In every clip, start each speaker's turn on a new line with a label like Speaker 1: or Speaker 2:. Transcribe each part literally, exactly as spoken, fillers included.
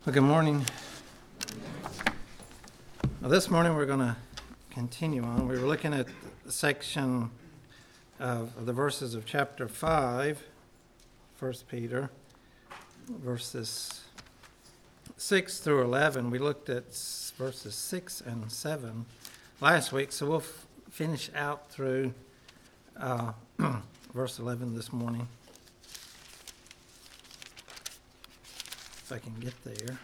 Speaker 1: Well, good morning. Well, this morning we're going to continue on. We were looking at the section of the verses of chapter five, First Peter, verses six through eleven. We looked at verses six and seven last week, so we'll f- finish out through uh, verse eleven this morning. If I can get there.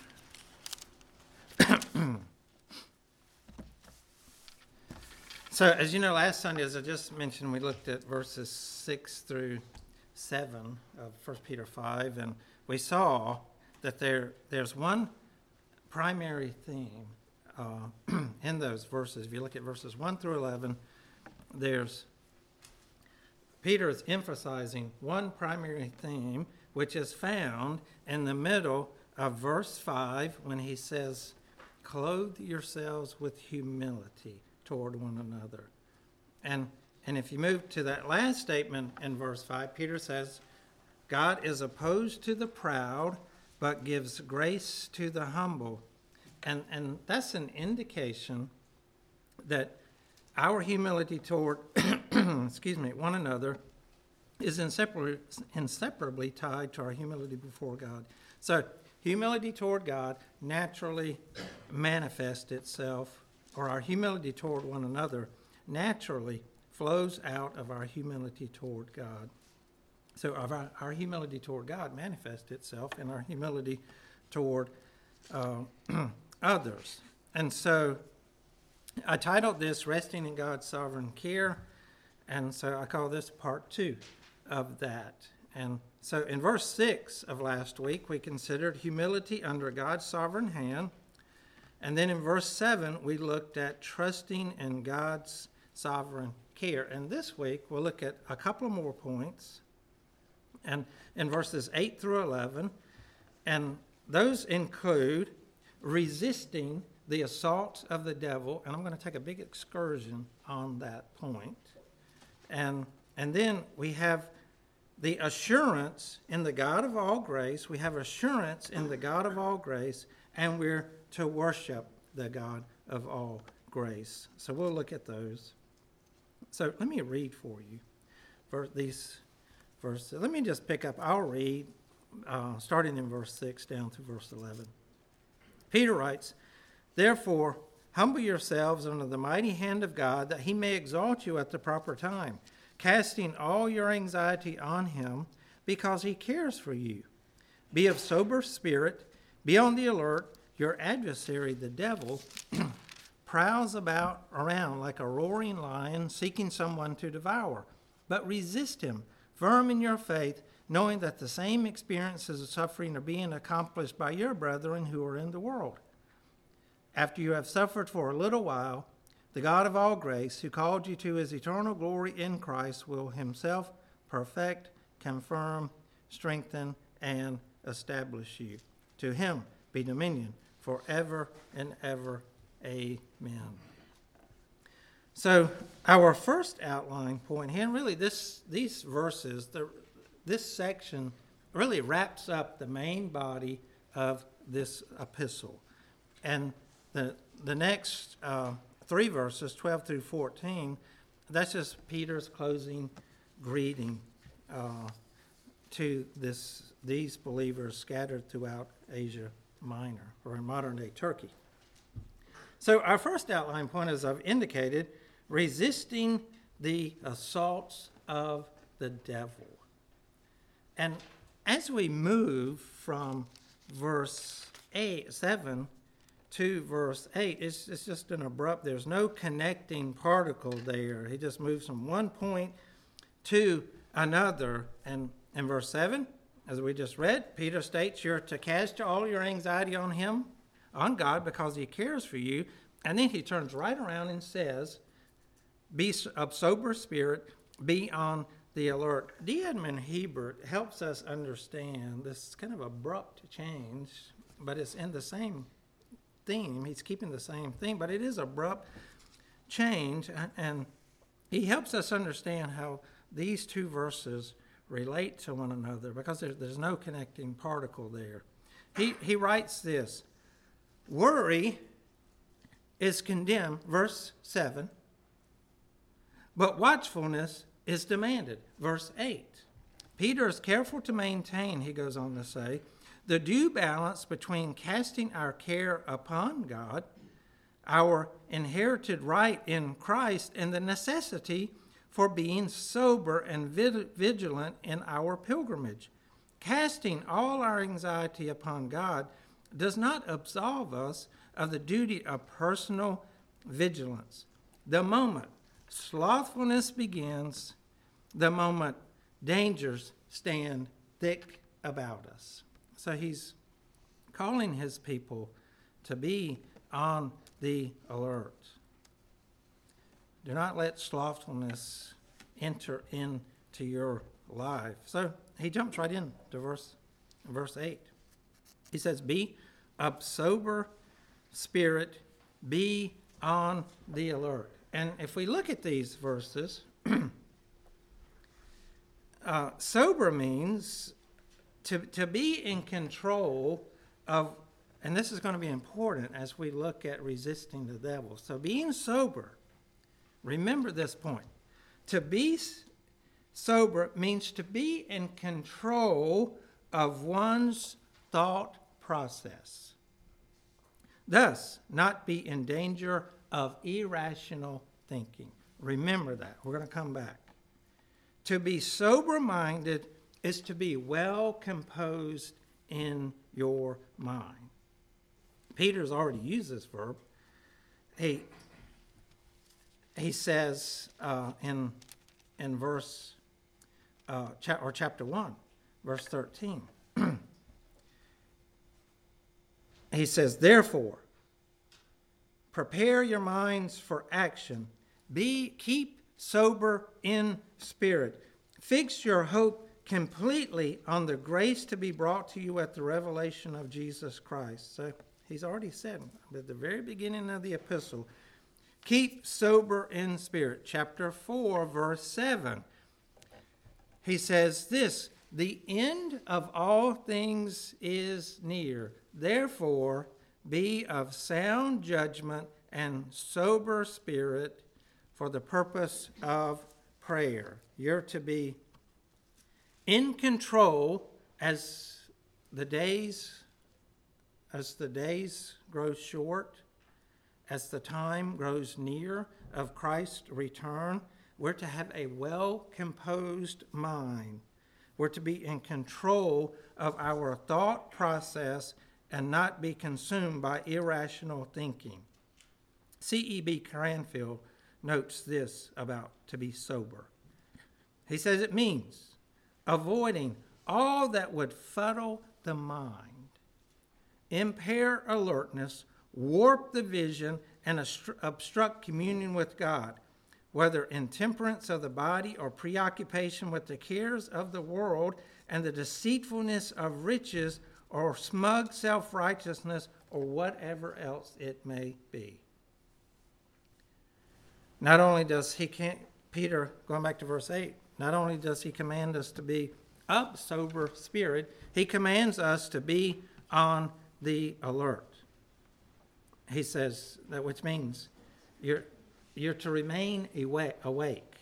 Speaker 1: So, as you know, last Sunday, as I just mentioned, we looked at verses six through seven of First Peter five, and we saw that there there's one primary theme uh, in those verses. If you look at verses one through eleven, there's Peter is emphasizing one primary theme, which is found in the middle of verse five when he says, "Clothe yourselves with humility toward one another." And, and if you move to that last statement in verse five, Peter says, "God is opposed to the proud, but gives grace to the humble." And, and that's an indication that our humility toward excuse me, one another is inseparably, inseparably tied to our humility before God. So humility toward God naturally manifests itself, or our humility toward one another naturally flows out of our humility toward God. So of our, our humility toward God manifests itself in our humility toward uh, others. And so I titled this Resting in God's Sovereign Care, and so I call this part two of that. And so in verse six of last week, we considered humility under God's sovereign hand. And then in verse seven, we looked at trusting in God's sovereign care. And this week, we'll look at a couple more points. And in verses eight through eleven, and those include resisting the assaults of the devil. And I'm going to take a big excursion on that point. And, and then we have the assurance in the God of all grace. We have assurance in the God of all grace, and we're to worship the God of all grace. So we'll look at those. So let me read for you for these verses. Let me just pick up. I'll read uh, starting in verse six down to verse eleven. Peter writes, "Therefore, humble yourselves under the mighty hand of God, that he may exalt you at the proper time, casting all your anxiety on him, because he cares for you. Be of sober spirit, be on the alert. Your adversary, the devil, prowls about around like a roaring lion, seeking someone to devour. But resist him, firm in your faith, knowing that the same experiences of suffering are being accomplished by your brethren who are in the world. After you have suffered for a little while, the God of all grace, who called you to his eternal glory in Christ, will himself perfect, confirm, strengthen, and establish you. To him be dominion forever and ever. Amen." So our first outline point here, and really this these verses, the, this section really wraps up the main body of this epistle. And the the next uh, three verses, twelve through fourteen, that's just Peter's closing greeting uh, to this these believers scattered throughout Asia Minor, or in modern-day Turkey. So our first outline point, as I've indicated, resisting the assaults of the devil. And as we move from verse eight, seven to verse eight, it's, it's just an abrupt, there's no connecting particle there. He just moves from one point to another. And in verse seven, as we just read, Peter states you're to cast all your anxiety on him, on God, because he cares for you. And then he turns right around and says, be of sober spirit, be on the alert. D. Edmond Hebert helps us understand this kind of abrupt change, but it's in the same theme. He's keeping the same theme, but it is abrupt change. And he helps us understand how these two verses relate to one another, because there's, there's no connecting particle there. he, he writes this. Worry is condemned, verse seven, but watchfulness is demanded, verse eight. Peter is careful to maintain, he goes on to say, the due balance between casting our care upon God, our inherited right in Christ, and the necessity for being sober and vigilant in our pilgrimage. Casting all our anxiety upon God does not absolve us of the duty of personal vigilance. The moment slothfulness begins, the moment dangers stand thick about us. So he's calling his people to be on the alert. Do not let slothfulness enter into your life. So he jumps right into verse, verse eight. He says, be of sober spirit, be on the alert. And if we look at these verses, uh, sober means to, to be in control of, and this is going to be important as we look at resisting the devil. So being sober, remember this point. To be sober means to be in control of one's thought process. Thus, not be in danger of irrational thinking. Remember that. We're going to come back. To be sober-minded is to be well composed in your mind. Peter's already used this verb. He, he says uh, in, in verse, uh, cha- or chapter one, verse thirteen, he says, therefore, prepare your minds for action. Be, keep sober in spirit. Fix your hope completely on the grace to be brought to you at the revelation of Jesus Christ. So he's already said at the very beginning of the epistle, keep sober in spirit. Chapter four, verse seven. He says this, the end of all things is near. Therefore, be of sound judgment and sober spirit for the purpose of prayer. You're to be in control as the days, as the days grow short, as the time grows near of Christ's return. We're to have a well-composed mind. We're to be in control of our thought process and not be consumed by irrational thinking. C E B Cranfield notes this about to be sober. He says it means avoiding all that would fuddle the mind, impair alertness, warp the vision, and obstruct communion with God, whether intemperance of the body or preoccupation with the cares of the world and the deceitfulness of riches or smug self-righteousness or whatever else it may be. Not only does he, can't, Peter, going back to verse eight, not only does he command us to be of sober spirit, he commands us to be on the alert. He says that, which means you're, you're to remain awake.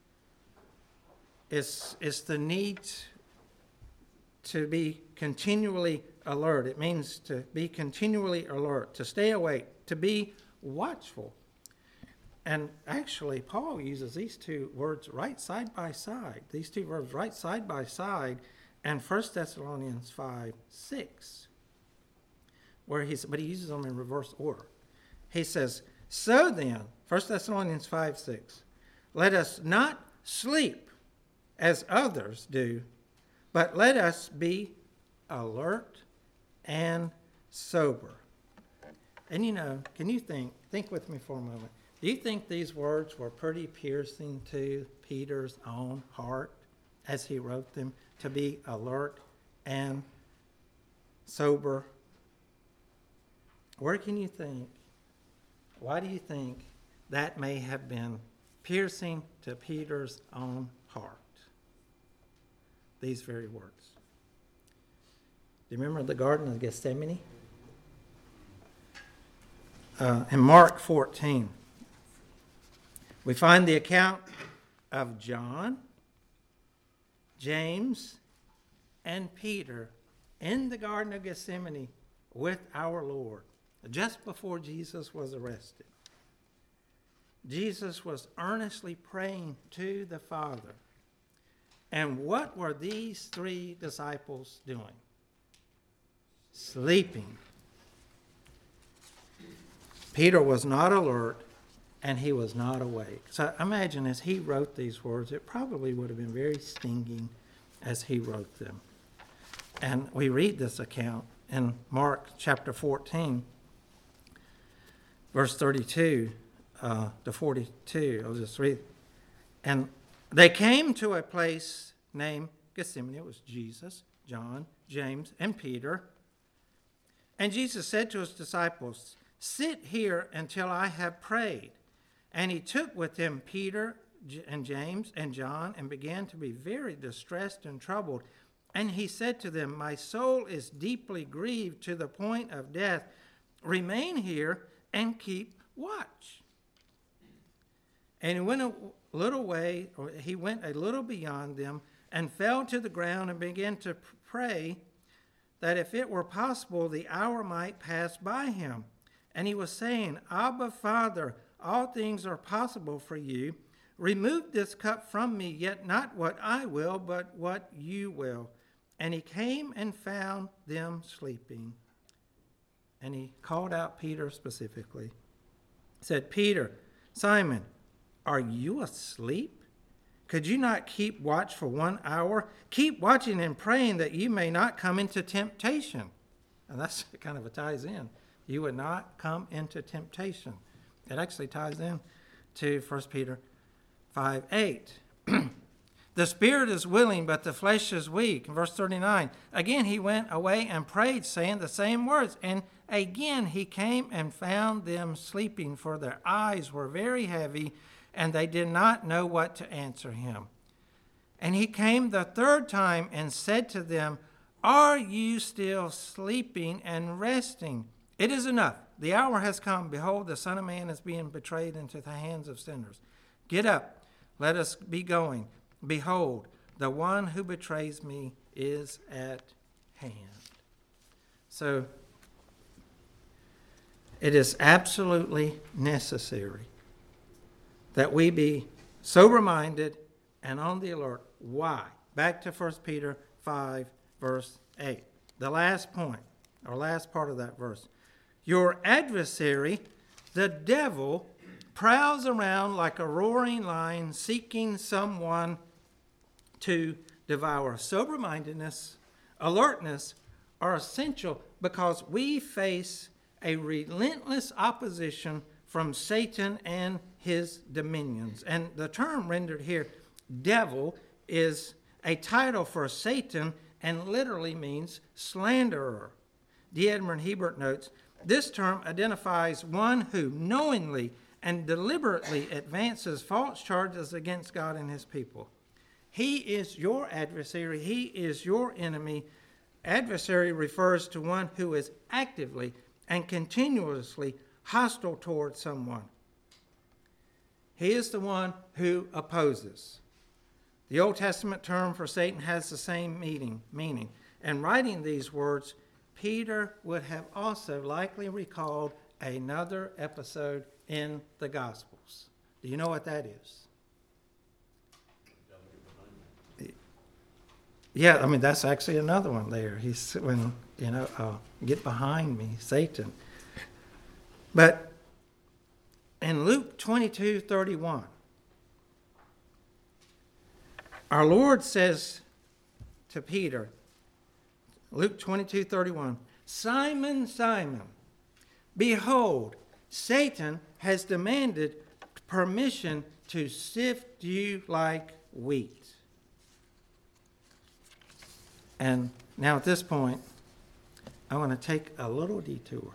Speaker 1: It's, it's the need to be continually alert. It means to be continually alert, to stay awake, to be watchful. And actually, Paul uses these two words right side by side, these two verbs right side by side, and First Thessalonians five six, where he's, but he uses them in reverse order. He says, so then, First Thessalonians five six, let us not sleep as others do, but let us be alert and sober. And you know, can you think, think with me for a moment. Do you think these words were pretty piercing to Peter's own heart as he wrote them, to be alert and sober? Where can you think, why do you think that may have been piercing to Peter's own heart? These very words. Do you remember the Garden of Gethsemane? Uh, in Mark fourteen, we find the account of John, James, and Peter in the Garden of Gethsemane with our Lord, just before Jesus was arrested. Jesus was earnestly praying to the Father. And what were these three disciples doing? Sleeping. Peter was not alert, and he was not awake. So imagine as he wrote these words, it probably would have been very stinging as he wrote them. And we read this account in Mark chapter fourteen, verse thirty-two uh, to forty-two. I'll just read. And they came to a place named Gethsemane. It was Jesus, John, James, and Peter. And Jesus said to his disciples, "Sit here until I have prayed." And he took with him Peter and James and John and began to be very distressed and troubled. And he said to them, "My soul is deeply grieved to the point of death. Remain here and keep watch." And he went a little way, or he went a little beyond them and fell to the ground and began to pray that if it were possible, the hour might pass by him. And he was saying, "Abba, Father, all things are possible for you. Remove this cup from me, yet not what I will, but what you will." And he came and found them sleeping. And he called out Peter specifically. He said, "Peter, Simon, are you asleep? Could you not keep watch for one hour? Keep watching and praying that you may not come into temptation." And that's kind of a ties in. You would not come into temptation. It actually ties in to First Peter five eight. "The spirit is willing, but the flesh is weak." In verse thirty-nine, again he went away and prayed, saying the same words. And again he came and found them sleeping, for their eyes were very heavy, and they did not know what to answer him. And he came the third time and said to them, "Are you still sleeping and resting? It is enough. The hour has come. Behold, the Son of Man is being betrayed into the hands of sinners. Get up, let us be going. Behold, the one who betrays me is at hand." So it is absolutely necessary that we be sober-minded and on the alert. Why? Back to First Peter five, verse eight. The last point, or last part of that verse. "Your adversary, the devil, prowls around like a roaring lion, seeking someone to devour." Sober-mindedness, alertness are essential because we face a relentless opposition from Satan and his dominions. And the term rendered here, devil, is a title for Satan and literally means slanderer. D. Edmund Hebert notes, this term identifies one who knowingly and deliberately advances false charges against God and his people. He is your adversary. He is your enemy. Adversary refers to one who is actively and continuously hostile towards someone. He is the one who opposes. The Old Testament term for Satan has the same meaning. meaning. And writing these words, Peter would have also likely recalled another episode in the Gospels. Do you know what that is? Yeah, I mean, that's actually another one there. He's when, you know, uh, get behind me, Satan. But in Luke twenty-two thirty-one, our Lord says to Peter, Luke twenty-two thirty-one, "Simon, Simon, behold, Satan has demanded permission to sift you like wheat." And now at this point, I want to take a little detour.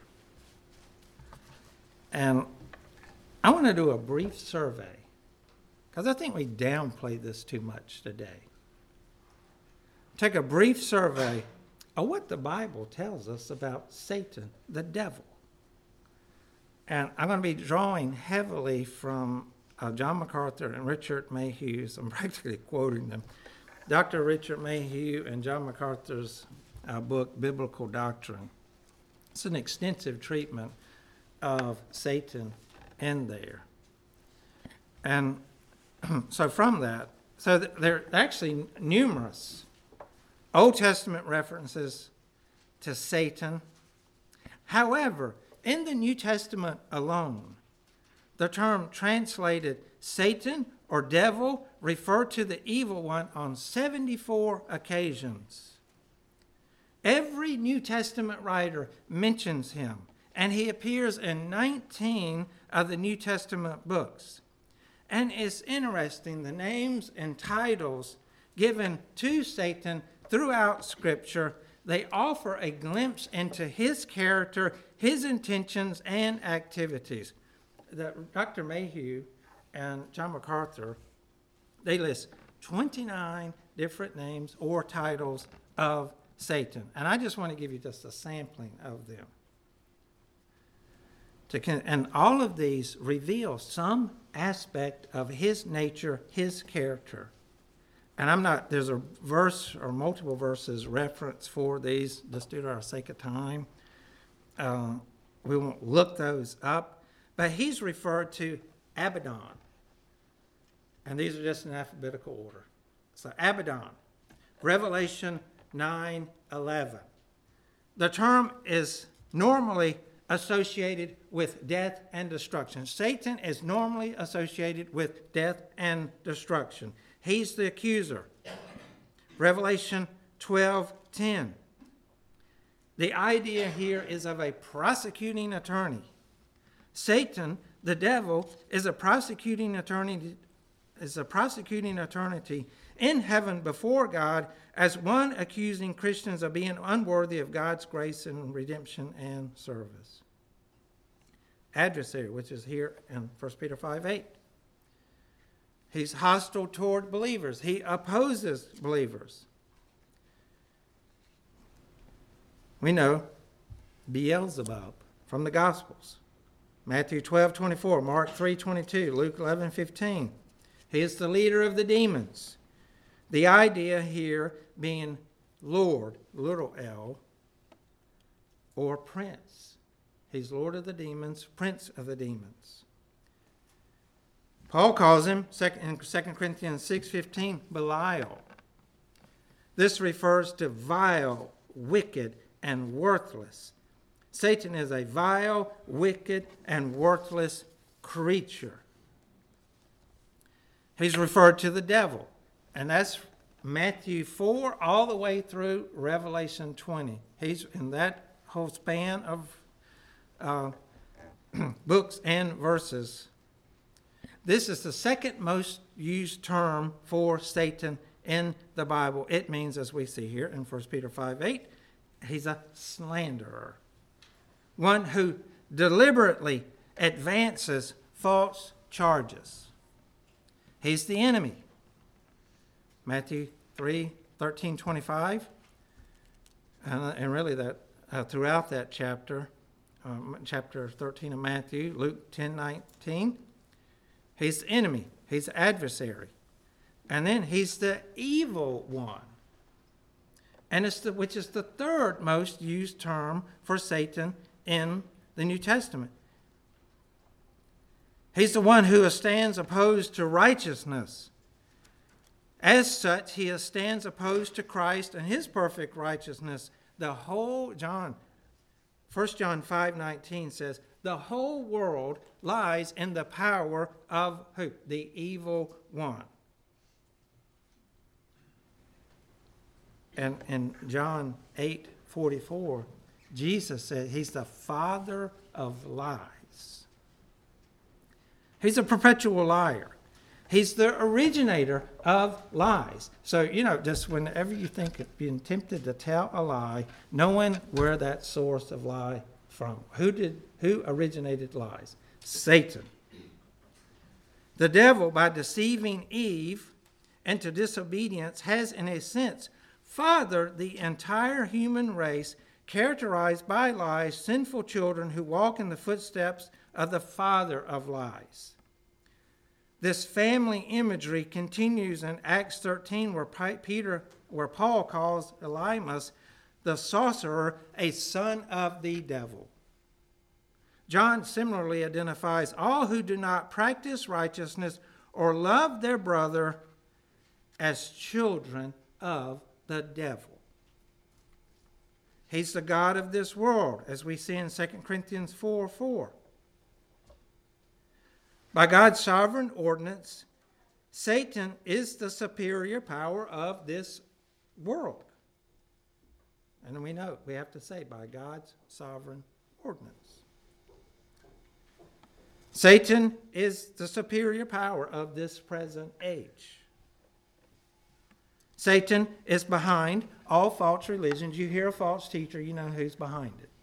Speaker 1: And I want to do a brief survey, because I think we downplay this too much today. Take a brief survey are what the Bible tells us about Satan, the devil. And I'm going to be drawing heavily from uh, John MacArthur and Richard Mayhew's. I'm practically quoting them. Doctor Richard Mayhew and John MacArthur's uh, book, Biblical Doctrine. It's an extensive treatment of Satan in there. And so from that, so th- there are actually numerous Old Testament references to Satan. However, in the New Testament alone, the term translated Satan or devil referred to the evil one on seventy-four occasions. Every New Testament writer mentions him, and he appears in nineteen of the New Testament books. And it's interesting, the names and titles given to Satan throughout Scripture, they offer a glimpse into his character, his intentions, and activities. The, Doctor Mayhew and John MacArthur, they list twenty-nine different names or titles of Satan. And I just want to give you just a sampling of them. To, and all of these reveal some aspect of his nature, his character. And I'm not, there's a verse or multiple verses reference for these, just due to our sake of time. Uh, we won't look those up. But he's referred to Abaddon. And these are just in alphabetical order. So Abaddon, Revelation nine eleven. The term is normally associated with death and destruction. Satan is normally associated with death and destruction. He's the accuser. Revelation twelve ten. The idea here is of a prosecuting attorney. Satan, the devil, is a prosecuting attorney, is a prosecuting attorney in heaven before God as one accusing Christians of being unworthy of God's grace and redemption and service. Adversary, which is here in First Peter five eight. He's hostile toward believers. He opposes believers. We know Beelzebub from the Gospels. Matthew twelve twenty-four, Mark three twenty-two, Luke eleven fifteen. He is the leader of the demons. The idea here being Lord, little l, or prince. He's Lord of the demons, prince of the demons. Paul calls him, in Second Corinthians six fifteen, Belial. This refers to vile, wicked, and worthless. Satan is a vile, wicked, and worthless creature. He's referred to the devil, and that's Matthew four all the way through Revelation twenty. He's in that whole span of uh, books and verses. This is the second most used term for Satan in the Bible. It means, as we see here in First Peter five eight, he's a slanderer. One who deliberately advances false charges. He's the enemy. Matthew three thirteen twenty-five. And, and really that uh, throughout that chapter, um, chapter thirteen of Matthew, Luke ten nineteen. He's the enemy. He's the adversary. And then he's the evil one. And it's the, which is the third most used term for Satan in the New Testament. He's the one who stands opposed to righteousness. As such, he stands opposed to Christ and his perfect righteousness. The whole, John, First John five nineteen says, the whole world lies in the power of who? The evil one. And in John eight forty-four, Jesus said he's the father of lies. He's a perpetual liar. He's the originator of lies. So, you know, just whenever you think of being tempted to tell a lie, knowing where that source of lie from. Who did who originated lies? Satan. The devil, by deceiving Eve into disobedience, has in a sense father the entire human race, characterized by lies, sinful children who walk in the footsteps of the father of lies. This family imagery continues in Acts thirteen, where Peter, where Paul calls Elymas, the sorcerer, a son of the devil. John similarly identifies all who do not practice righteousness or love their brother as children of the devil. He's the god of this world, as we see in Second Corinthians four four. By God's sovereign ordinance, Satan is the superior power of this world. And we know, we have to say, by God's sovereign ordinance. Satan is the superior power of this present age. Satan is behind all false religions. You hear a false teacher, you know who's behind it.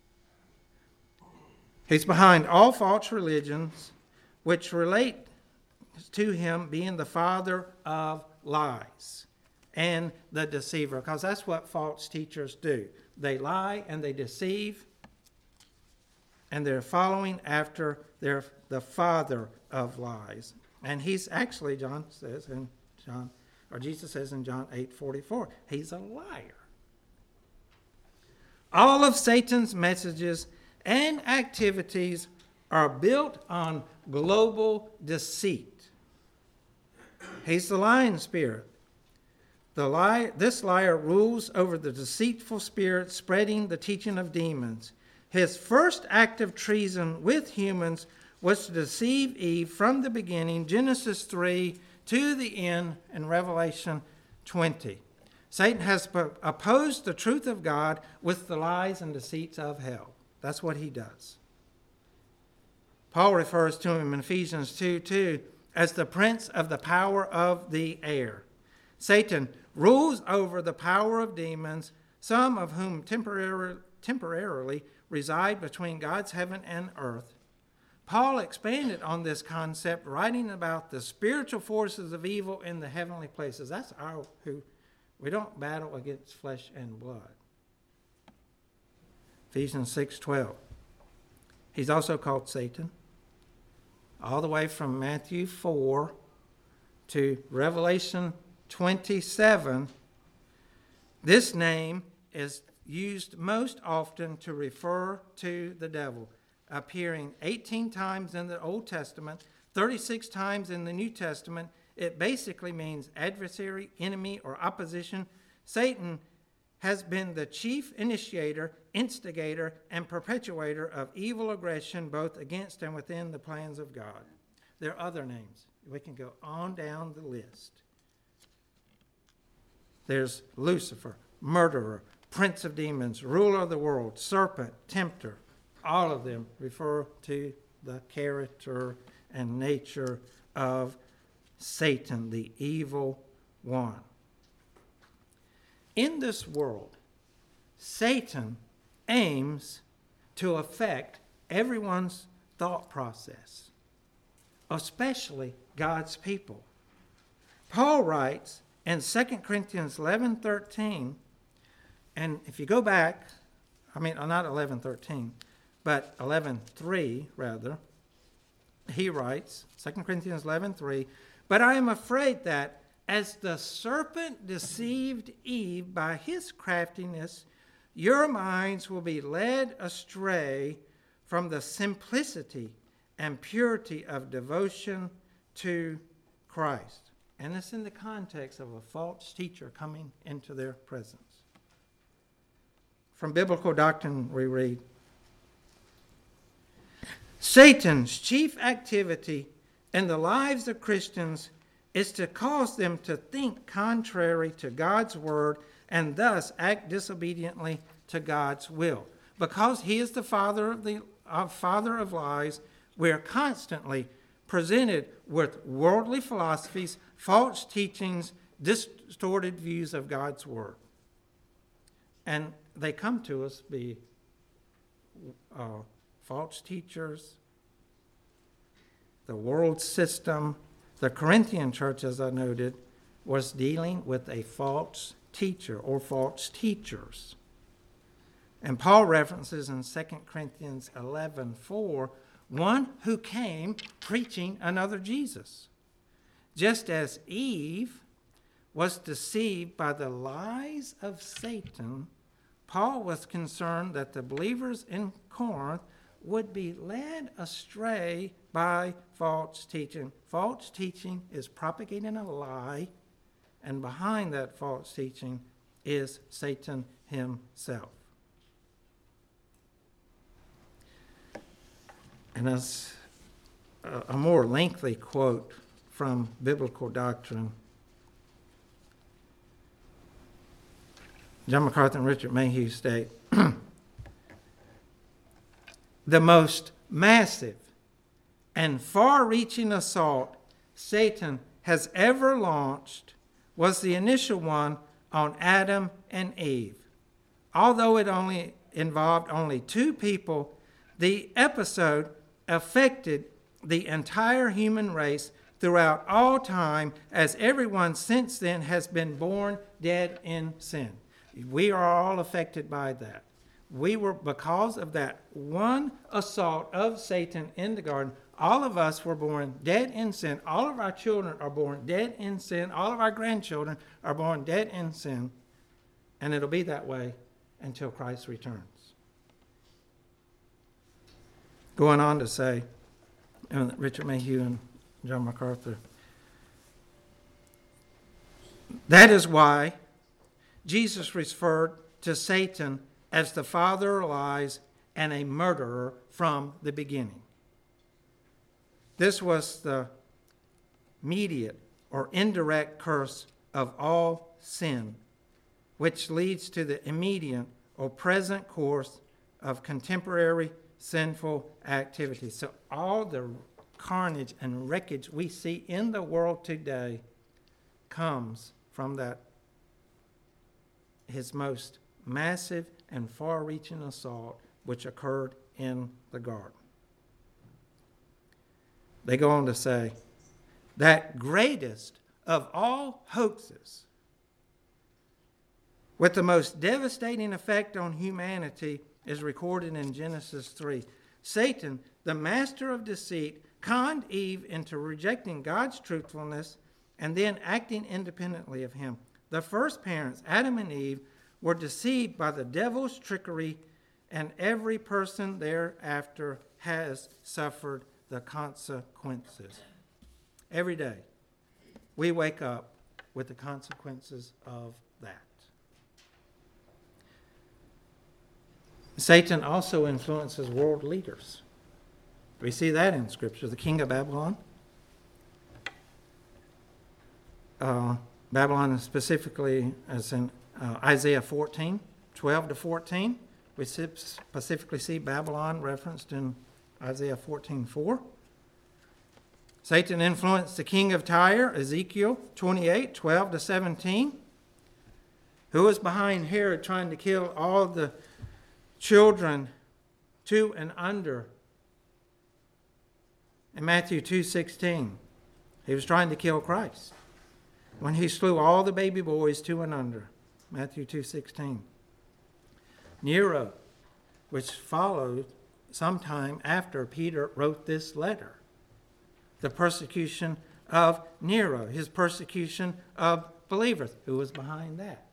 Speaker 1: He's behind all false religions which relate to him being the father of lies and the deceiver, because that's what false teachers do. They lie and they deceive, and they're following after their the father of lies. And he's actually, John says in John, or Jesus says in John eight forty-four, he's a liar. All of Satan's messages and activities are built on global deceit. He's the lying spirit. The lie, this liar rules over the deceitful spirit, spreading the teaching of demons. His first act of treason with humans was to deceive Eve from the beginning, Genesis three, to the end in Revelation twenty. Satan has opposed the truth of God with the lies and deceits of hell. That's what he does. Paul refers to him in Ephesians two two as the prince of the power of the air. Satan rules over the power of demons, some of whom temporarily, temporarily reside between God's heaven and earth. Paul expanded on this concept, writing about the spiritual forces of evil in the heavenly places. That's our who we don't battle against flesh and blood. Ephesians six twelve. He's also called Satan. All the way from Matthew four to Revelation twenty-seven, this name is used most often to refer to the devil, appearing eighteen times in the Old Testament, thirty-six times in the New Testament. It basically means adversary, enemy, or opposition. Satan has been the chief initiator, instigator, and perpetuator of evil aggression both against and within the plans of God. There are other names. We can go on down the list. There's Lucifer, murderer, prince of demons, ruler of the world, serpent, tempter. All of them refer to the character and nature of Satan, the evil one. In this world, Satan aims to affect everyone's thought process, especially God's people. Paul writes in Second Corinthians eleven thirteen, and if you go back, I mean, not eleven thirteen, but eleven three rather, he writes, Second Corinthians eleven three, but I am afraid that as the serpent deceived Eve by his craftiness, your minds will be led astray from the simplicity and purity of devotion to Christ. And it's in the context of a false teacher coming into their presence. From Biblical Doctrine, we read, Satan's chief activity in the lives of Christians is to cause them to think contrary to God's word and thus act disobediently to God's will. Because he is the father of the uh, father of lies, we are constantly presented with worldly philosophies, false teachings, distorted views of God's word. And they come to us be uh, false teachers, the world system. The Corinthian church, as I noted, was dealing with a false teacher or false teachers. And Paul references in Second Corinthians eleven four, one who came preaching another Jesus. Just as Eve was deceived by the lies of Satan, Paul was concerned that the believers in Corinth would be led astray by false teaching. False teaching is propagating a lie, and behind that false teaching is Satan himself. And as a, a more lengthy quote from biblical doctrine, John MacArthur and Richard Mayhew state, the most massive and far-reaching assault Satan has ever launched was the initial one on Adam and Eve. Although it only involved only two people, the episode affected the entire human race throughout all time, as everyone since then has been born dead in sin. We are all affected by that. We were, because of that one assault of Satan in the garden, all of us were born dead in sin. All of our children are born dead in sin. All of our grandchildren are born dead in sin. And it'll be that way until Christ returns. Going on to say, and Richard Mayhew and John MacArthur, that is why Jesus referred to Satan as the father of lies and a murderer from the beginning. This was the immediate or indirect curse of all sin, which leads to the immediate or present course of contemporary sinful activity. So all the carnage and wreckage we see in the world today comes from that, his most massive and far-reaching assault which occurred in the garden. They go on to say, that greatest of all hoaxes, with the most devastating effect on humanity, is recorded in Genesis three. Satan, the master of deceit, conned Eve into rejecting God's truthfulness and then acting independently of him. The first parents, Adam and Eve, were deceived by the devil's trickery, and every person thereafter has suffered the consequences. Every day, we wake up with the consequences of that. Satan also influences world leaders. We see that in Scripture. The king of Babylon. Uh, Babylon specifically, as in uh, Isaiah fourteen, twelve to fourteen. We specifically see Babylon referenced in Isaiah fourteen four. Satan influenced the king of Tyre, Ezekiel twenty-eight, twelve to seventeen. Who was behind Herod trying to kill all the children two and under? In Matthew two sixteen, he was trying to kill Christ when he slew all the baby boys two and under. Matthew two sixteen. Nero, which followed sometime after Peter wrote this letter. The persecution of Nero, his persecution of believers. Who was behind that?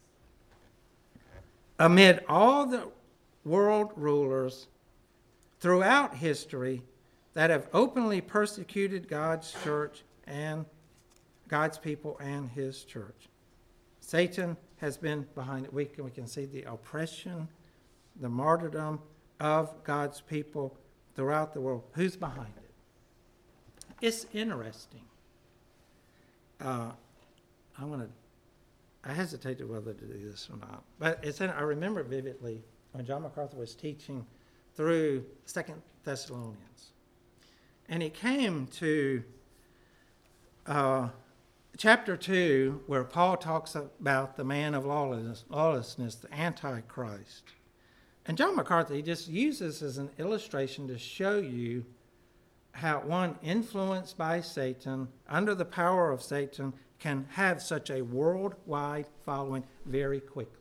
Speaker 1: Amid all the world rulers throughout history that have openly persecuted God's church and God's people and his church, Satan has been behind it. We can, we can see the oppression, the martyrdom of God's people throughout the world. Who's behind it? It's interesting. Uh, I'm going to, I hesitated whether to do this or not, but it's in, I remember vividly when John MacArthur was teaching through Second Thessalonians. And he came to uh, chapter two, where Paul talks about the man of lawlessness, lawlessness, the Antichrist. And John MacArthur, he just uses as an illustration to show you how one influenced by Satan, under the power of Satan, can have such a worldwide following very quickly.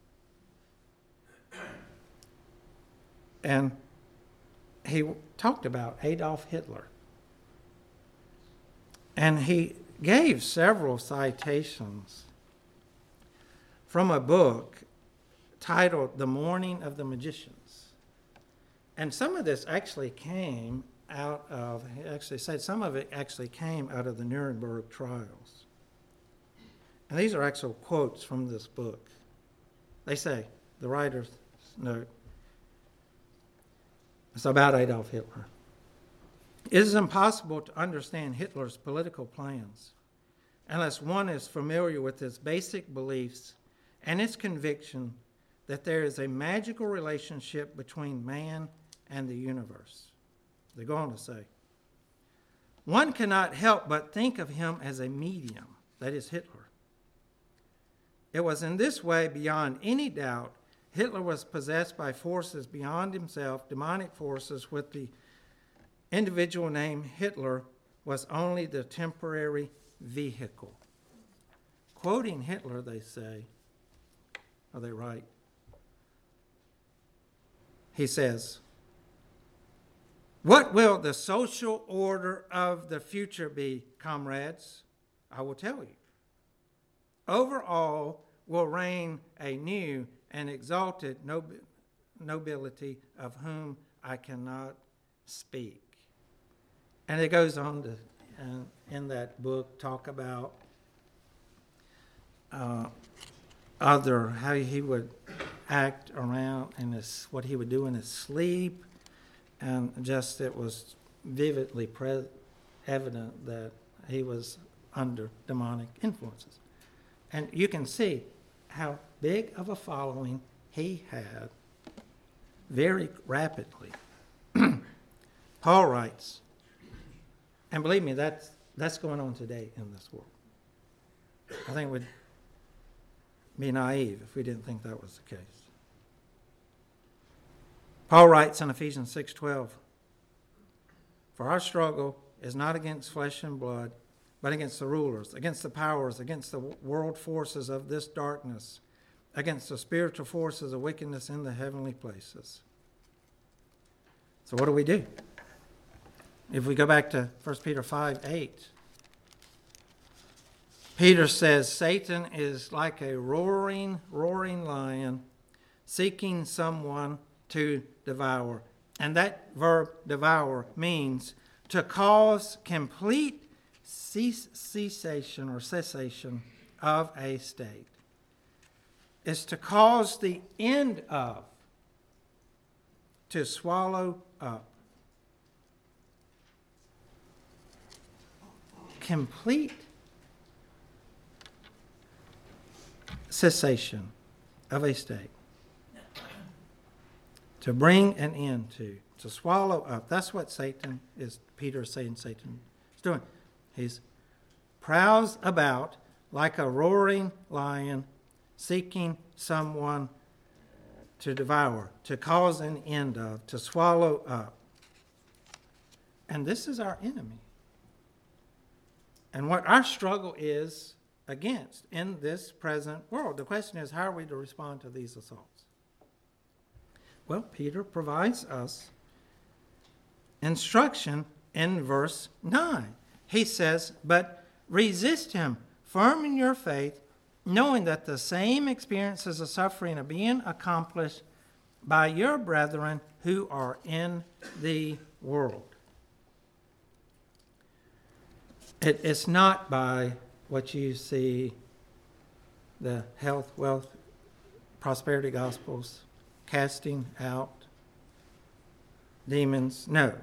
Speaker 1: And he talked about Adolf Hitler. And he gave several citations from a book titled The Morning of the Magicians. And some of this actually came out of, he actually said some of it actually came out of the Nuremberg trials. And these are actual quotes from this book. They say, the writers note, it's about Adolf Hitler. It is impossible to understand Hitler's political plans unless one is familiar with his basic beliefs and his conviction that there is a magical relationship between man and the universe. They go on to say, one cannot help but think of him as a medium, that is Hitler. It was in this way, beyond any doubt, Hitler was possessed by forces beyond himself, demonic forces, with the individual name Hitler was only the temporary vehicle. Quoting Hitler, they say, or they write, he says, what will the social order of the future be, comrades? I will tell you. Over all will reign a new and exalted nob- nobility of whom I cannot speak. And it goes on to, uh, in that book, talk about uh, other, how he would act around in his, what he would do in his sleep. And just it was vividly pre- evident that he was under demonic influences. And you can see how big of a following he had very rapidly. Paul writes, and believe me, that's, that's going on today in this world. I think we'd be naive if we didn't think that was the case. Paul writes in Ephesians six twelve, for our struggle is not against flesh and blood, but against the rulers, against the powers, against the world forces of this darkness, against the spiritual forces of wickedness in the heavenly places. So what do we do? If we go back to First Peter five eight, Peter says, Satan is like a roaring, roaring lion seeking someone to devour. And that verb devour means to cause complete cessation or cessation of a state. It's to cause the end of, to swallow up. Complete cessation of a state. To bring an end to, to swallow up. That's what Satan is, Peter is saying Satan is doing. He's prowls about like a roaring lion, seeking someone to devour, to cause an end of, to swallow up. And this is our enemy. And what our struggle is against in this present world. The question is, how are we to respond to these assaults? Well, Peter provides us instruction in verse nine. He says, but resist him, firm in your faith, knowing that the same experiences of suffering are being accomplished by your brethren who are in the world. It, it's not by what you see, the health, wealth, prosperity gospels, casting out demons. No.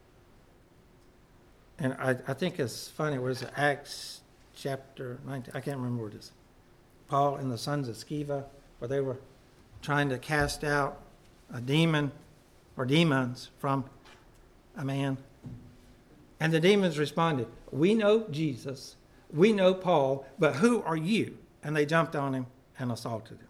Speaker 1: And I, I think it's funny, where's it? Acts chapter nineteen, I can't remember where it is. Paul and the sons of Sceva, where they were trying to cast out a demon or demons from a man. And the demons responded, we know Jesus, we know Paul, but who are you? And they jumped on him and assaulted him.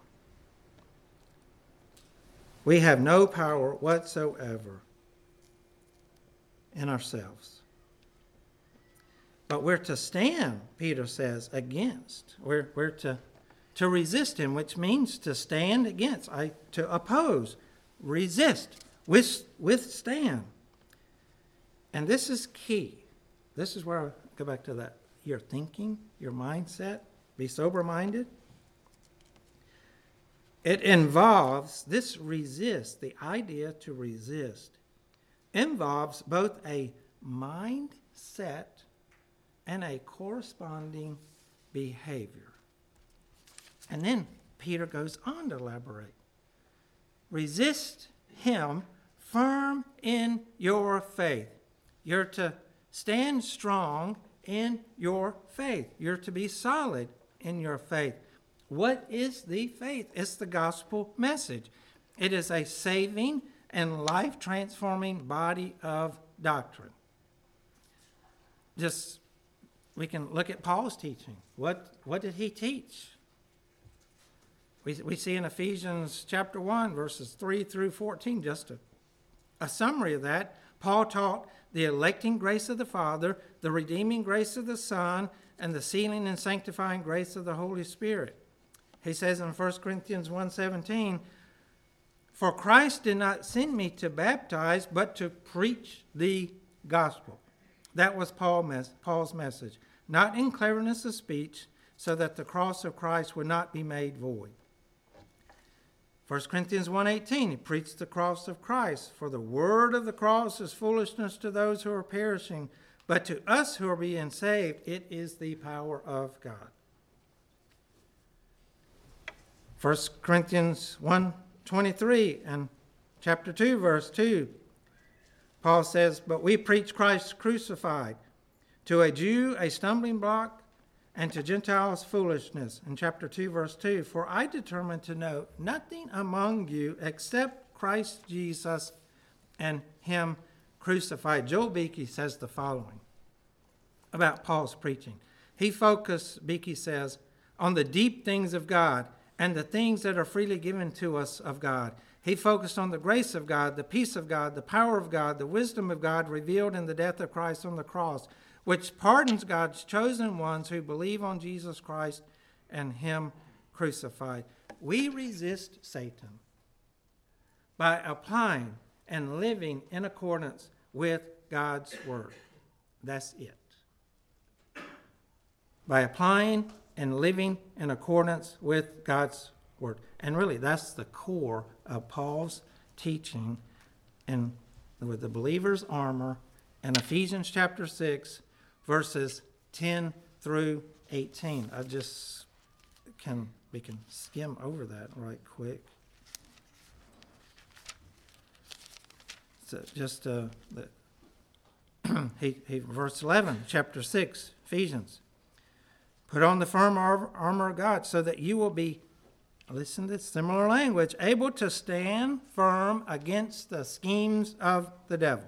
Speaker 1: We have no power whatsoever in ourselves. But we're to stand, Peter says, against. We're, we're to, to resist him, which means to stand against, I, to oppose, resist, with, withstand. And this is key. This is where I go back to that. Your thinking, your mindset, be sober-minded. It involves, this resist, the idea to resist, involves both a mindset and a corresponding behavior. And then Peter goes on to elaborate. Resist him firm in your faith. You're to stand strong in your faith. You're to be solid in your faith. What is the faith? It's the gospel message. It is a saving and life-transforming body of doctrine. Just, we can look at Paul's teaching. What, what did he teach? We, we see in Ephesians chapter one, verses three through fourteen, just a, a summary of that. Paul taught the electing grace of the Father, the redeeming grace of the Son, and the sealing and sanctifying grace of the Holy Spirit. He says in First Corinthians one seventeen, "For Christ did not send me to baptize, but to preach the gospel." That was Paul mes- Paul's message. Not in cleverness of speech, so that the cross of Christ would not be made void. First Corinthians one eighteen, he preached the cross of Christ. "For the word of the cross is foolishness to those who are perishing, but to us who are being saved, it is the power of God." First Corinthians one twenty-three and chapter two, verse two, Paul says, "But we preach Christ crucified, to a Jew a stumbling block, and to Gentiles foolishness." In chapter two, verse two, "For I determined to know nothing among you except Christ Jesus and him crucified." Joel Beeke says the following about Paul's preaching. He focused, Beeke says, on the deep things of God and the things that are freely given to us of God. He focused on the grace of God, the peace of God, the power of God, the wisdom of God revealed in the death of Christ on the cross, which pardons God's chosen ones who believe on Jesus Christ and him crucified. We resist Satan by applying and living in accordance with God's word. That's it. By applying and living in accordance with God's word. And really, that's the core of Paul's teaching in, with the believer's armor in Ephesians chapter six, verses ten through eighteen. I just can, we can skim over that right quick. So just uh, the, he, he, verse eleven, chapter six, Ephesians. "Put on the firm armor of God so that you will be," listen to this similar language, "able to stand firm against the schemes of the devil."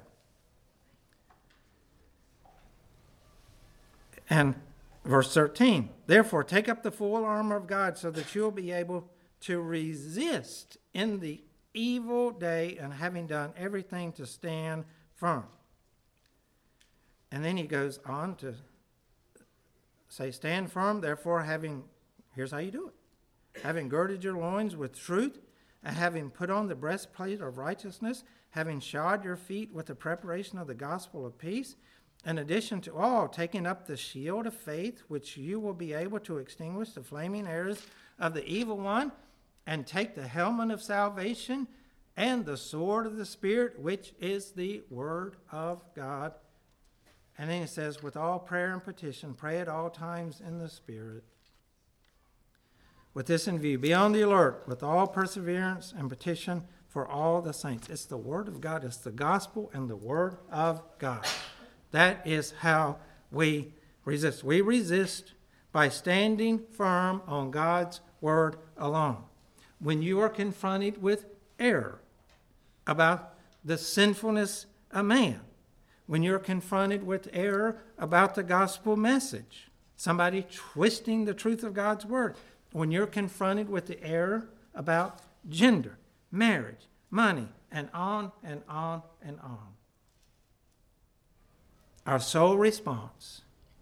Speaker 1: And verse thirteen, "Therefore take up the full armor of God so that you will be able to resist in the evil day, and having done everything to stand firm." And then he goes on to say, "Stand firm, therefore, having," here's how you do it, "having girded your loins with truth, and having put on the breastplate of righteousness, having shod your feet with the preparation of the gospel of peace, in addition to all, taking up the shield of faith, which you will be able to extinguish the flaming arrows of the evil one, and take the helmet of salvation and the sword of the Spirit, which is the word of God." And then he says, "With all prayer and petition, pray at all times in the Spirit. With this in view, be on the alert with all perseverance and petition for all the saints." It's the word of God. It's the gospel and the word of God. That is how we resist. We resist by standing firm on God's word alone. When you are confronted with error about the sinfulness of man, when you're confronted with error about the gospel message, somebody twisting the truth of God's word, when you're confronted with the error about gender, marriage, money, and on and on and on, our sole response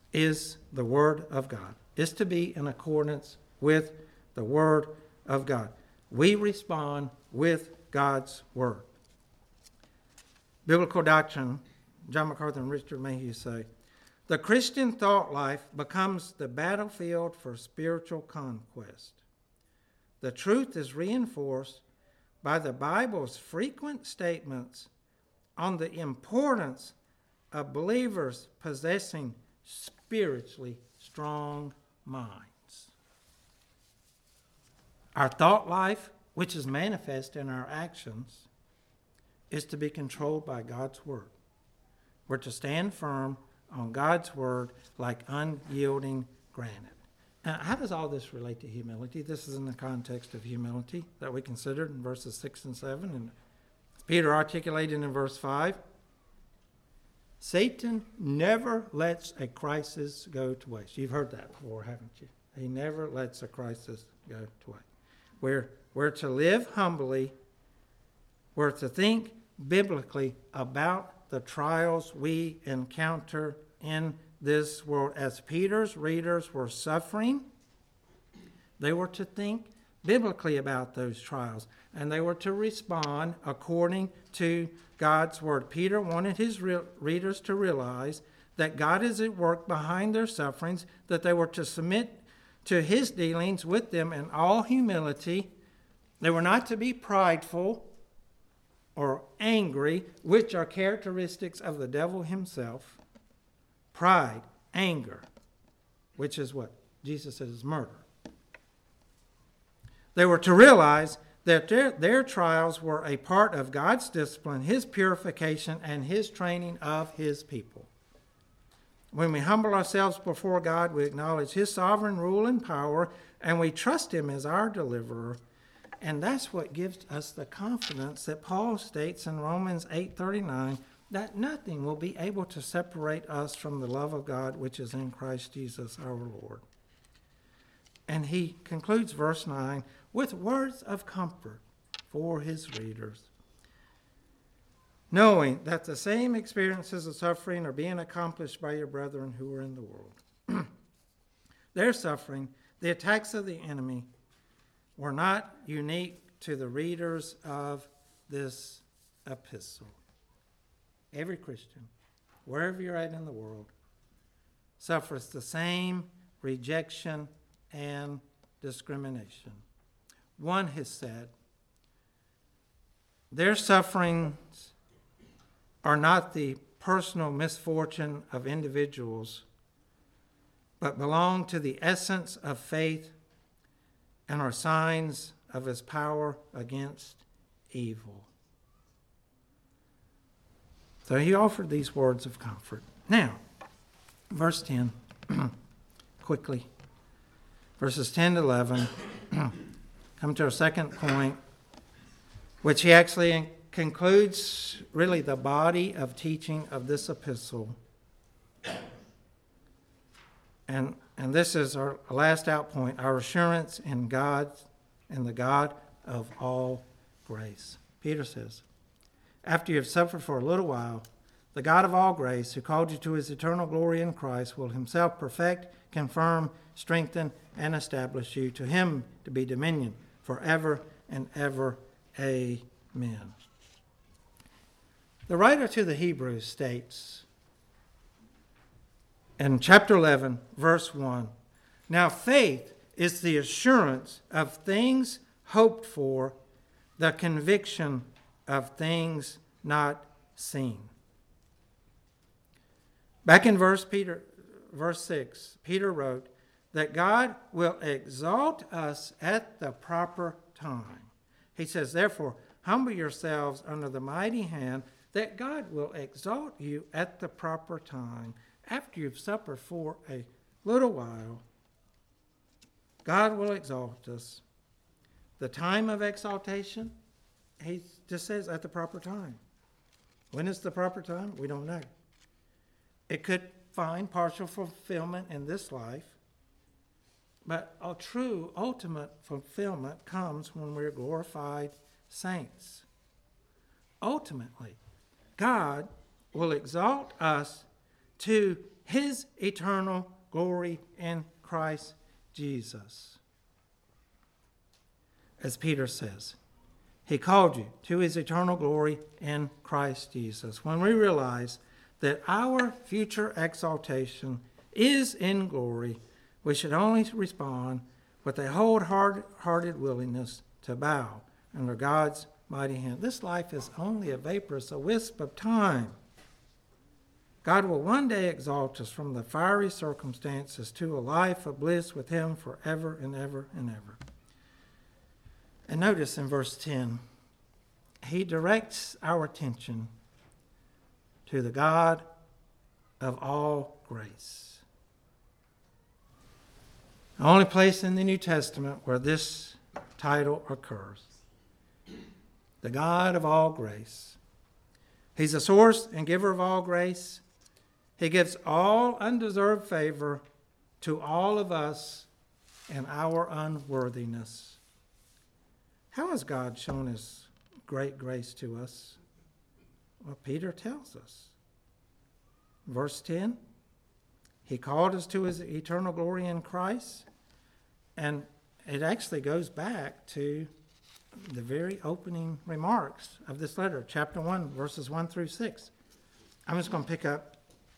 Speaker 1: is the Word of God. It's to be in accordance with the Word of God. We respond with God's Word. Biblical doctrine, John MacArthur and Richard Mayhew say, the Christian thought life becomes the battlefield for spiritual conquest. The truth is reinforced by the Bible's frequent statements on the importance of believers possessing spiritually strong minds. Our thought life, which is manifest in our actions, is to be controlled by God's Word. We're to stand firm on God's Word like unyielding granite. Now, how does all this relate to humility? This is in the context of humility that we considered in verses six and seven. And Peter articulated in verse five, Satan never lets a crisis go to waste. You've heard that before, haven't you? He never lets a crisis go to waste. We're, we're to live humbly. We're to think biblically about the trials we encounter in this world. As Peter's readers were suffering, they were to think biblically about those trials, and they were to respond according to God's Word. Peter wanted his re- readers to realize that God is at work behind their sufferings, that they were to submit to his dealings with them in all humility. They were not to be prideful or angry, which are characteristics of the devil himself. Pride, anger, which is what Jesus says is murder. They were to realize that their, their trials were a part of God's discipline, his purification, and his training of his people. When we humble ourselves before God, we acknowledge his sovereign rule and power, and we trust him as our deliverer. And that's what gives us the confidence that Paul states in Romans eight thirty-nine, that nothing will be able to separate us from the love of God which is in Christ Jesus our Lord. And he concludes verse nine with words of comfort for his readers, knowing that the same experiences of suffering are being accomplished by your brethren who are in the world. Their suffering, the attacks of the enemy, were not unique to the readers of this epistle. Every Christian, wherever you're at in the world, suffers the same rejection and discrimination. One has said, their sufferings are not the personal misfortune of individuals, but belong to the essence of faith and are signs of his power against evil. So he offered these words of comfort. Now, verse ten, quickly. Verses ten to eleven come to our second point, which he actually concludes really the body of teaching of this epistle. And and this is our last outpoint, our assurance in God and the God of all grace. Peter says, after you have suffered for a little while, the God of all grace, who called you to his eternal glory in Christ, will himself perfect, confirm, strengthen, and establish you. To him to be dominion forever and ever. Amen. The writer to the Hebrews states in chapter eleven, verse one, now faith is the assurance of things hoped for, the conviction of things not seen. Back in verse Peter, verse six, Peter wrote that God will exalt us at the proper time. He says, therefore, humble yourselves under the mighty hand, that God will exalt you at the proper time. After you've suffered for a little while, God will exalt us. The time of exaltation, he just says at the proper time. When is the proper time? We don't know. It could find partial fulfillment in this life, but a true ultimate fulfillment comes when we're glorified saints. Ultimately, God will exalt us to his eternal glory in Christ Jesus. As Peter says, he called you to his eternal glory in Christ Jesus. When we realize that our future exaltation is in glory, we should only respond with a wholehearted willingness to bow under God's mighty hand. This life is only a vaporous, a wisp of time. God will one day exalt us from the fiery circumstances to a life of bliss with him forever and ever and ever. And notice in verse ten, he directs our attention to the God of all grace. The only place in the New Testament where this title occurs. The God of all grace. He's the source and giver of all grace. He gives all undeserved favor to all of us in our unworthiness. How has God shown his great grace to us? Well, Peter tells us. Verse ten, he called us to his eternal glory in Christ. And it actually goes back to the very opening remarks of this letter, chapter one, verses one through six. I'm just going to pick up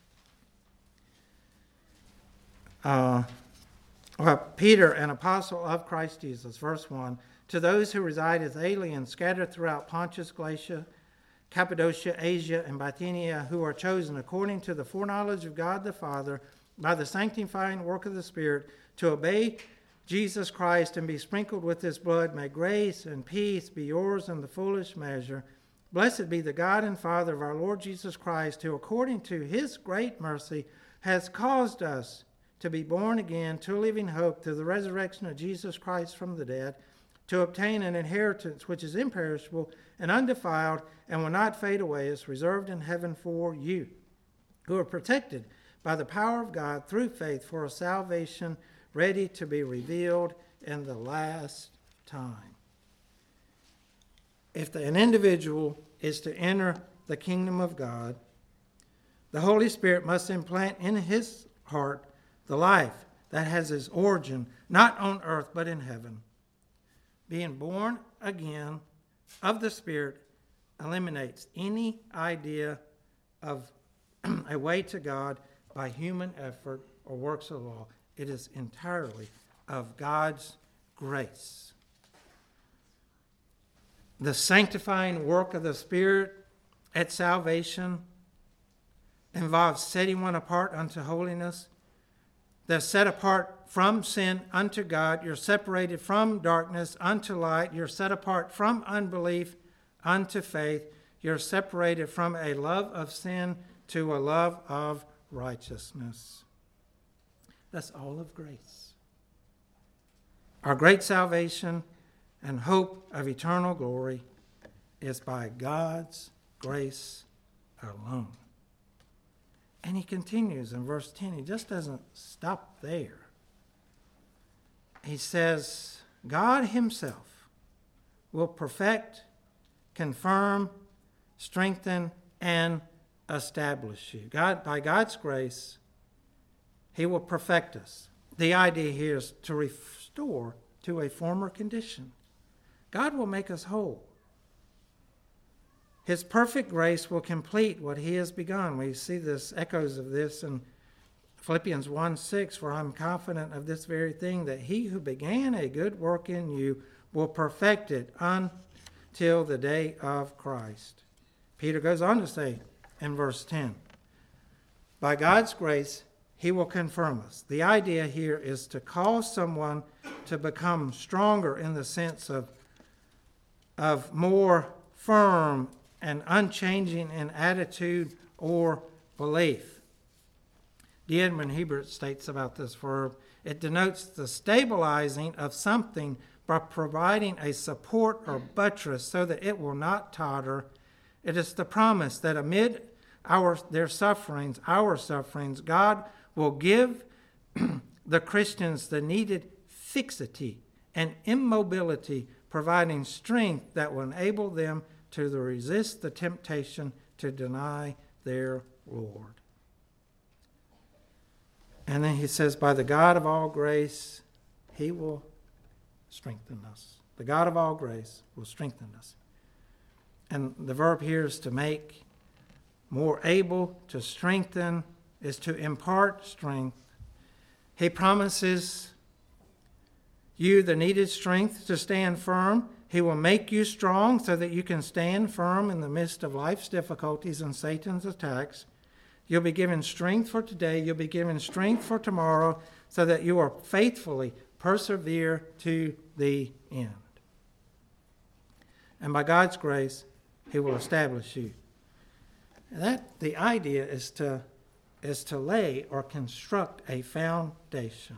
Speaker 1: uh, well, Peter, an apostle of Christ Jesus, verse one, to those who reside as aliens scattered throughout Pontus, Galatia, Cappadocia, Asia, and Bithynia, who are chosen according to the foreknowledge of God the Father by the sanctifying work of the Spirit to obey Jesus Christ and be sprinkled with his blood, may grace and peace be yours in the fullest measure. Blessed be the God and Father of our Lord Jesus Christ, who according to his great mercy has caused us to be born again to a living hope through the resurrection of Jesus Christ from the dead, to obtain an inheritance which is imperishable and undefiled and will not fade away, is reserved in heaven for you, who are protected by the power of God through faith for a salvation ready to be revealed in the last time. If the, an individual is to enter the kingdom of God, the Holy Spirit must implant in his heart the life that has its origin not on earth but in heaven. Being born again of the Spirit eliminates any idea of a way to God by human effort or works of law. It is entirely of God's grace. The sanctifying work of the Spirit at salvation involves setting one apart unto holiness. They're set apart from sin unto God. You're separated from darkness unto light. You're set apart from unbelief unto faith. You're separated from a love of sin to a love of righteousness. That's all of grace. Our great salvation and hope of eternal glory is by God's grace alone. And he continues in verse ten. He just doesn't stop there. He says, God himself will perfect, confirm, strengthen, and establish you. God, by God's grace, he will perfect us. The idea here is to restore to a former condition. God will make us whole. His perfect grace will complete what he has begun. We see this echoes of this in Philippians one six, for I'm confident of this very thing, that he who began a good work in you will perfect it until the day of Christ. Peter goes on to say in verse ten, by God's grace, he will confirm us. The idea here is to cause someone to become stronger in the sense of, of more firm and unchanging in attitude or belief. D. Edmund Hebert states about this verb, it denotes the stabilizing of something by providing a support or buttress so that it will not totter. It is the promise that amid our their sufferings, our sufferings, God will give the Christians the needed fixity and immobility, providing strength that will enable them to resist the temptation to deny their Lord. And then he says, by the God of all grace, he will strengthen us. The God of all grace will strengthen us. And the verb here is to make more able, to strengthen, is to impart strength. He promises you the needed strength to stand firm. He will make you strong so that you can stand firm in the midst of life's difficulties and Satan's attacks. You'll be given strength for today. You'll be given strength for tomorrow so that you will faithfully persevere to the end. And by God's grace, he will establish you. And that the idea is to, is to lay or construct a foundation.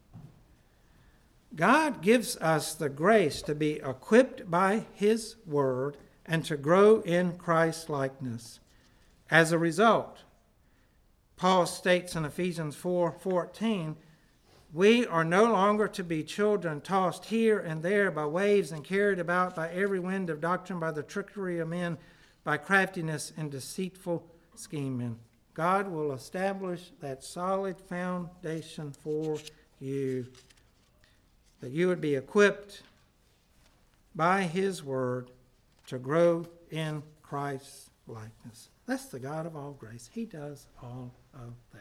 Speaker 1: God gives us the grace to be equipped by his word and to grow in Christ's likeness. As a result, Paul states in Ephesians four fourteen, we are no longer to be children tossed here and there by waves and carried about by every wind of doctrine, by the trickery of men, by craftiness and deceitful scheming. God will establish that solid foundation for you, that you would be equipped by his word to grow in Christ's likeness. That's the God of all grace. He does all of that.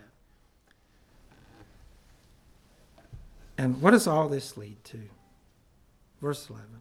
Speaker 1: And what does all this lead to? Verse eleven.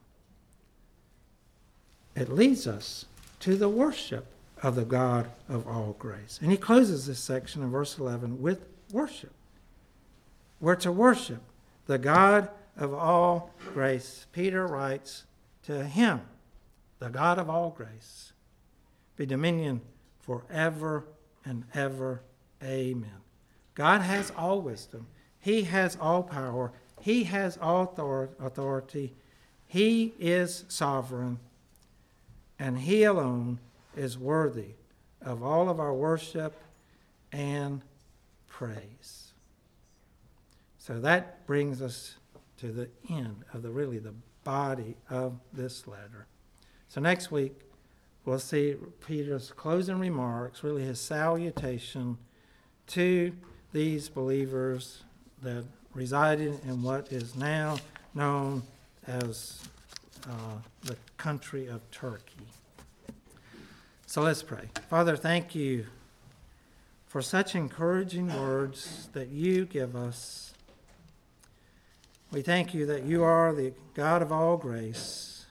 Speaker 1: It leads us to the worship of the God of all grace. And he closes this section in verse eleven with worship. We're to worship the God of all grace. Peter writes, to him, the God of all grace, be dominion forever and ever. Amen. God has all wisdom. He has all power. He has all authority. He is sovereign. And he alone is worthy of all of our worship and praise. So that brings us to the end of the really the body of this letter. So next week we'll see Peter's closing remarks, really his salutation to these believers that resided in what is now known as uh, the country of Turkey. So let's pray. Father, thank you for such encouraging words that you give us. We thank you that you are the God of all grace.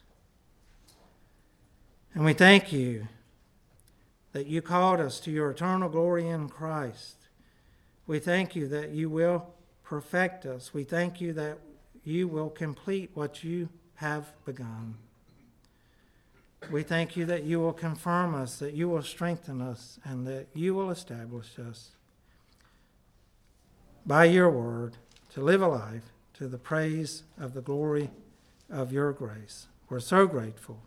Speaker 1: And we thank you that you called us to your eternal glory in Christ. We thank you that you will perfect us. We thank you that you will complete what you have begun. We thank you that you will confirm us, that you will strengthen us, and that you will establish us by your word to live a life to the praise of the glory of your grace. We're so grateful.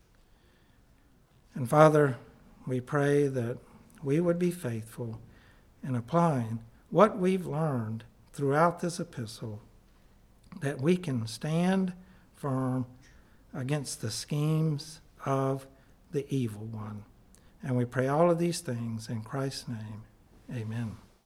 Speaker 1: And Father, we pray that we would be faithful in applying what we've learned throughout this epistle, that we can stand firm against the schemes of the evil one. And we pray all of these things in Christ's name. Amen.